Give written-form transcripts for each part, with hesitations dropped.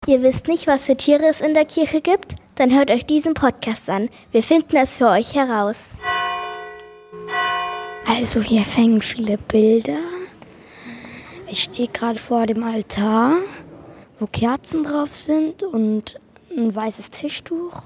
Ihr wisst nicht, was für Tiere es in der Kirche gibt? Dann hört euch diesen Podcast an. Wir finden es für euch heraus. Also hier hängen viele Bilder. Ich stehe gerade vor dem Altar, wo Kerzen drauf sind und ein weißes Tischtuch.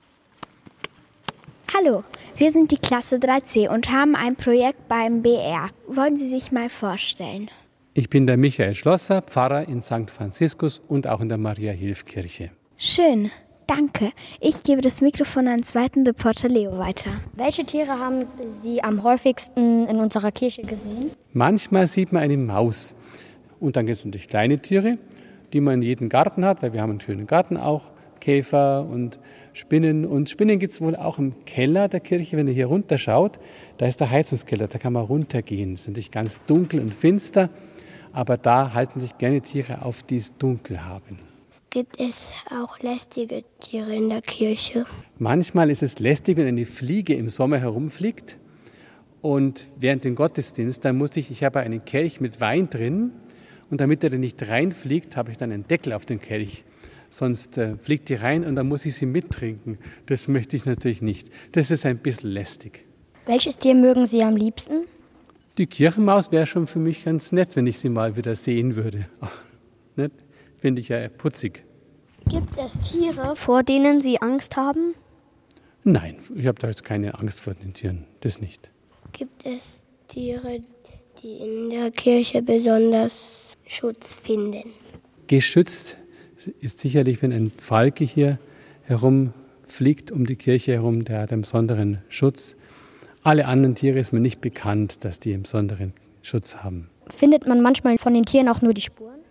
Hallo, wir sind die Klasse 3C und haben ein Projekt beim BR. Wollen Sie sich mal vorstellen? Ich bin der Michael Schlosser, Pfarrer in St. Franziskus und auch in der Maria-Hilf-Kirche. Schön, danke. Ich gebe das Mikrofon an den zweiten Reporter Leo weiter. Welche Tiere haben Sie am häufigsten in unserer Kirche gesehen? Manchmal sieht man eine Maus. Und dann gibt es natürlich kleine Tiere, die man in jedem Garten hat, weil wir haben einen schönen Garten auch. Käfer und Spinnen. Und Spinnen gibt es wohl auch im Keller der Kirche. Wenn ihr hier runterschaut, da ist der Heizungskeller, da kann man runtergehen. Es ist natürlich ganz dunkel und finster, aber da halten sich gerne Tiere auf, die es dunkel haben. Gibt es auch lästige Tiere in der Kirche? Manchmal ist es lästig, wenn eine Fliege im Sommer herumfliegt. Und während dem Gottesdienst, dann ich habe einen Kelch mit Wein drin. Und damit er nicht reinfliegt, habe ich dann einen Deckel auf den Kelch. Sonst fliegt die rein und dann muss ich sie mittrinken. Das möchte ich natürlich nicht. Das ist ein bisschen lästig. Welches Tier mögen Sie am liebsten? Die Kirchenmaus wäre schon für mich ganz nett, wenn ich sie mal wieder sehen würde. Ne? Finde ich ja putzig. Gibt es Tiere, vor denen Sie Angst haben? Nein, ich habe da jetzt keine Angst vor den Tieren. Das nicht. Gibt es Tiere, die in der Kirche besonders Schutz finden? Geschützt ist sicherlich, wenn ein Falke hier herumfliegt um die Kirche herum, der hat einen besonderen Schutz. Alle anderen Tiere ist mir nicht bekannt, dass die einen besonderen Schutz haben. Findet man manchmal von den Tieren auch nur die Spuren?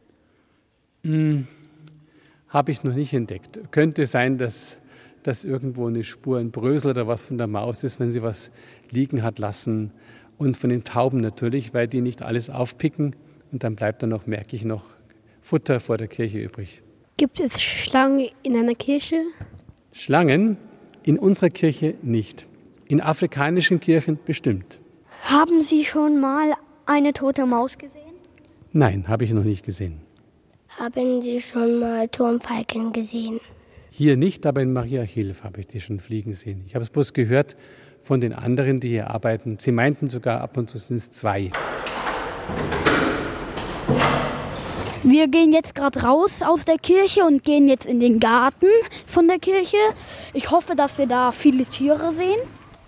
Habe ich noch nicht entdeckt. Könnte sein, dass irgendwo eine Spur, ein Brösel oder was von der Maus ist, wenn sie was liegen hat lassen. Und von den Tauben natürlich, weil die nicht alles aufpicken. Und dann bleibt dann noch, merke ich noch, Futter vor der Kirche übrig. Gibt es Schlangen in einer Kirche? Schlangen? In unserer Kirche nicht. In afrikanischen Kirchen bestimmt. Haben Sie schon mal eine tote Maus gesehen? Nein, habe ich noch nicht gesehen. Haben Sie schon mal Turmfalken gesehen? Hier nicht, aber in Maria-Hilf habe ich die schon fliegen sehen. Ich habe es bloß gehört von den anderen, die hier arbeiten. Sie meinten sogar, ab und zu sind es 2. Wir gehen jetzt gerade raus aus der Kirche und gehen jetzt in den Garten von der Kirche. Ich hoffe, dass wir da viele Tiere sehen.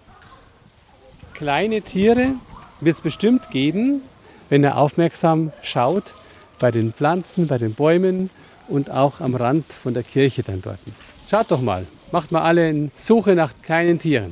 Kleine Tiere wird es bestimmt geben, wenn ihr aufmerksam schaut, bei den Pflanzen, bei den Bäumen und auch am Rand von der Kirche dann dort. Schaut doch mal, macht mal alle eine Suche nach kleinen Tieren.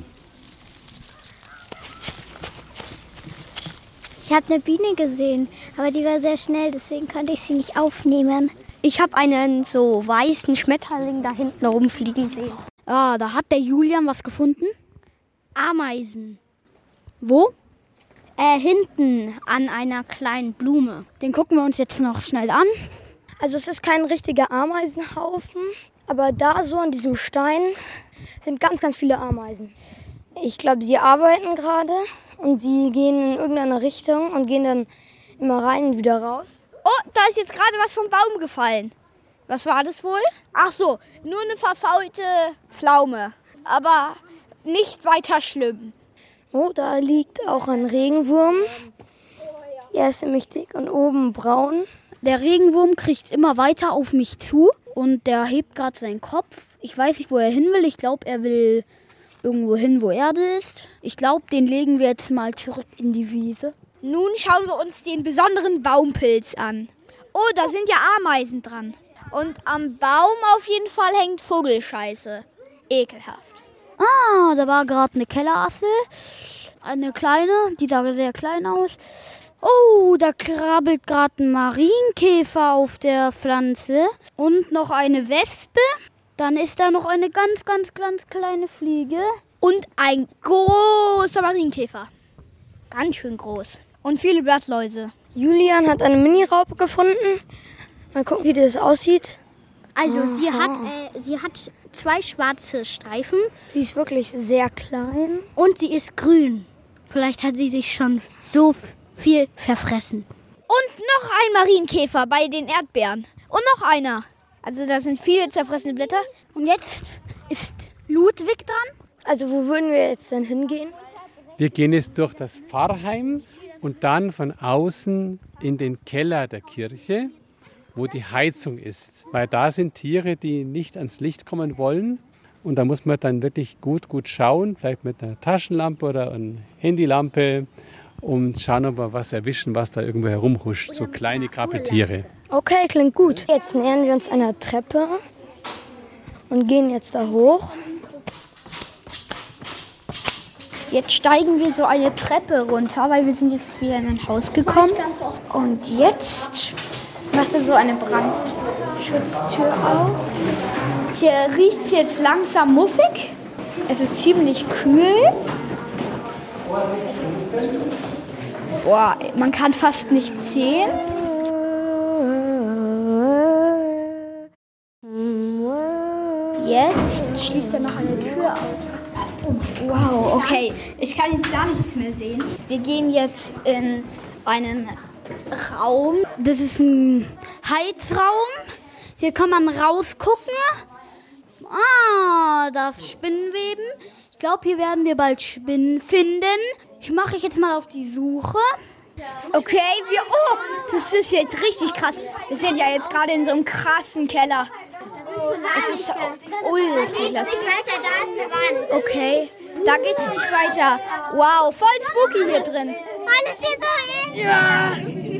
Ich habe eine Biene gesehen, aber die war sehr schnell, deswegen konnte ich sie nicht aufnehmen. Ich habe einen so weißen Schmetterling da hinten rumfliegen sehen. Ah, da hat der Julian was gefunden. Ameisen. Wo? Hinten an einer kleinen Blume. Den gucken wir uns jetzt noch schnell an. Also es ist kein richtiger Ameisenhaufen, aber da so an diesem Stein sind ganz, ganz viele Ameisen. Ich glaube, sie arbeiten gerade und sie gehen in irgendeine Richtung und gehen dann immer rein und wieder raus. Oh, da ist jetzt gerade was vom Baum gefallen. Was war das wohl? Ach so, nur eine verfaulte Pflaume. Aber nicht weiter schlimm. Oh, da liegt auch ein Regenwurm. Der ist ziemlich dick und oben braun. Der Regenwurm kriegt immer weiter auf mich zu und der hebt gerade seinen Kopf. Ich weiß nicht, wo er hin will. Ich glaube, er will irgendwo hin, wo Erde ist. Ich glaube, den legen wir jetzt mal zurück in die Wiese. Nun schauen wir uns den besonderen Baumpilz an. Oh, da sind ja Ameisen dran. Und am Baum auf jeden Fall hängt Vogelscheiße. Ekelhaft. Ah, da war gerade eine Kellerassel. Eine kleine, die sah sehr klein aus. Oh, da krabbelt gerade ein Marienkäfer auf der Pflanze. Und noch eine Wespe. Dann ist da noch eine ganz, ganz, ganz kleine Fliege. Und ein großer Marienkäfer. Ganz schön groß. Und viele Blattläuse. Julian hat eine Mini-Raupe gefunden. Mal gucken, wie das aussieht. Also sie hat 2 schwarze Streifen. Sie ist wirklich sehr klein. Und sie ist grün. Vielleicht hat sie sich schon so viel verfressen. Und noch ein Marienkäfer bei den Erdbeeren. Und noch einer. Also da sind viele zerfressene Blätter. Und jetzt ist Ludwig dran. Also wo würden wir jetzt denn hingehen? Wir gehen jetzt durch das Pfarrheim und dann von außen in den Keller der Kirche, wo die Heizung ist. Weil da sind Tiere, die nicht ans Licht kommen wollen. Und da muss man dann wirklich gut schauen, vielleicht mit einer Taschenlampe oder einer Handylampe, und schauen, ob wir was erwischen, was da irgendwo herumhuscht. So kleine Krabbeltiere. Okay, klingt gut. Jetzt nähern wir uns einer Treppe und gehen jetzt da hoch. Jetzt steigen wir so eine Treppe runter, weil wir sind jetzt wieder in ein Haus gekommen. Und jetzt macht er so eine Brandschutztür auf. Hier riecht es jetzt langsam muffig. Es ist ziemlich kühl. Boah, man kann fast nicht sehen. Jetzt schließt er noch eine Tür auf. Wow, okay. Ich kann jetzt gar nichts mehr sehen. Wir gehen jetzt in einen Raum. Das ist ein Heizraum. Hier kann man rausgucken. Da ist Spinnenweben. Ich glaube, hier werden wir bald Spinnen finden. Ich mache jetzt mal auf die Suche. Okay, oh, das ist jetzt richtig krass. Wir sind ja jetzt gerade in so einem krassen Keller. Es ist ultra klasse. Okay, da geht's nicht weiter. Wow, voll spooky hier drin. Alles hier so hin? Ja.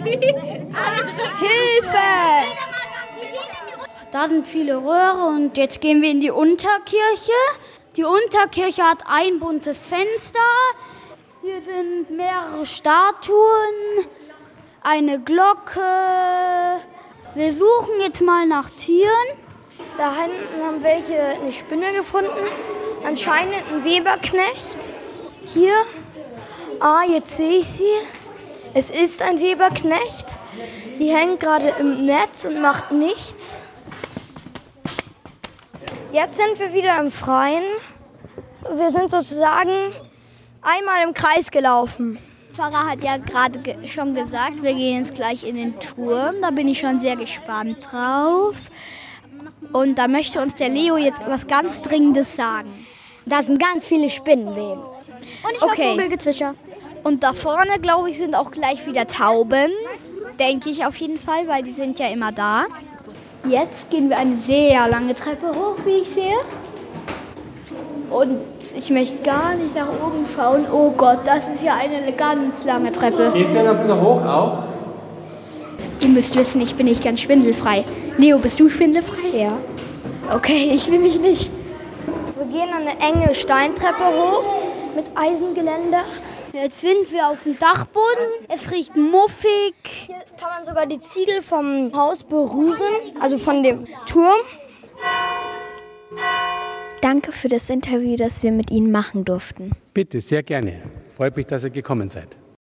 Hilfe! Da sind viele Röhre und jetzt gehen wir in die Unterkirche. Die Unterkirche hat ein buntes Fenster. Hier sind mehrere Statuen, eine Glocke. Wir suchen jetzt mal nach Tieren. Da hinten haben welche eine Spinne gefunden. Anscheinend ein Weberknecht. Hier. Jetzt sehe ich sie. Es ist ein Weberknecht. Die hängt gerade im Netz und macht nichts. Jetzt sind wir wieder im Freien. Wir sind sozusagen einmal im Kreis gelaufen. Der Pfarrer hat ja gerade schon gesagt, wir gehen jetzt gleich in den Turm. Da bin ich schon sehr gespannt drauf. Und da möchte uns der Leo jetzt was ganz Dringendes sagen. Da sind ganz viele Spinnenweben. Und ich höre Vogelgezwitscher. Und da vorne, glaube ich, sind auch gleich wieder Tauben. Denke ich auf jeden Fall, weil die sind ja immer da. Jetzt gehen wir eine sehr lange Treppe hoch, wie ich sehe. Und ich möchte gar nicht nach oben schauen. Oh Gott, das ist ja eine ganz lange Treppe. Geht's ja noch ein bisschen hoch auch? Ihr müsst wissen, ich bin nicht ganz schwindelfrei. Leo, bist du schwindelfrei? Ja. Okay, ich nehme mich nicht. Wir gehen eine enge Steintreppe hoch mit Eisengeländer. Jetzt sind wir auf dem Dachboden. Es riecht muffig. Hier kann man sogar die Ziegel vom Haus berühren, also von dem Turm. Danke für das Interview, das wir mit Ihnen machen durften. Bitte, sehr gerne. Freut mich, dass ihr gekommen seid.